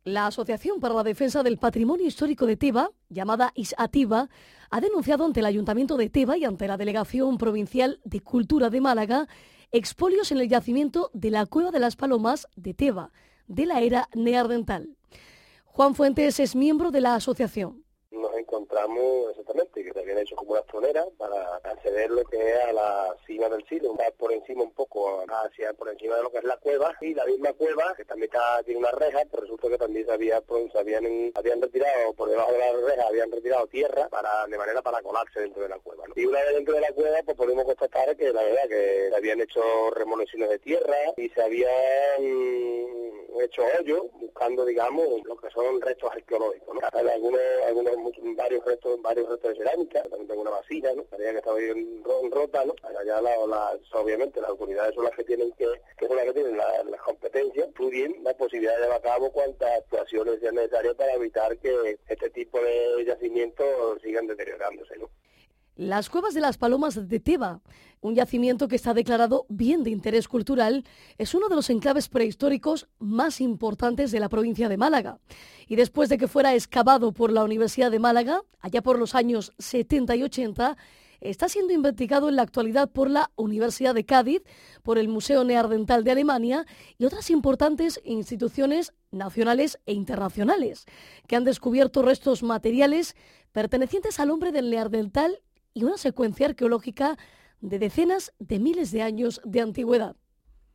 La Asociación para la Defensa del Patrimonio Histórico de Teba, llamada ISATIBA, ha denunciado ante el Ayuntamiento de Teba y ante la Delegación Provincial de Cultura de Málaga expolios en el yacimiento de la Cueva de las Palomas de Teba, de la era neandertal. Juan Fuentes es miembro de la asociación. Nos encontramos exactamente que se habían hecho como unas troneras para acceder lo que es a la cima del silo, va por encima un poco hacia por encima de lo que es la cueva, y la misma cueva que también tiene una reja, pero resulta que también habían retirado por debajo de la reja, habían retirado tierra para colarse dentro de la cueva, ¿no? Y una vez dentro de la cueva pues podemos constatar que la verdad que se habían hecho remoliciones de tierra y se habían hecho hoyos buscando, digamos, lo que son restos arqueológicos, ¿no? Varios restos de cerámica, también tengo una vasija, ¿no? Sabía que estaba bien rota, ¿no? Allá obviamente las autoridades son las que tienen las competencias, estudien la posibilidad de llevar a cabo cuantas actuaciones sean necesarias para evitar que este tipo de yacimientos sigan deteriorándose, ¿no? Las Cuevas de las Palomas de Teba, un yacimiento que está declarado bien de interés cultural, es uno de los enclaves prehistóricos más importantes de la provincia de Málaga. Y después de que fuera excavado por la Universidad de Málaga, allá por los años 70 y 80, está siendo investigado en la actualidad por la Universidad de Cádiz, por el Museo Neandertal de Alemania y otras importantes instituciones nacionales e internacionales, que han descubierto restos materiales pertenecientes al hombre del Neandertal y una secuencia arqueológica de decenas de miles de años de antigüedad.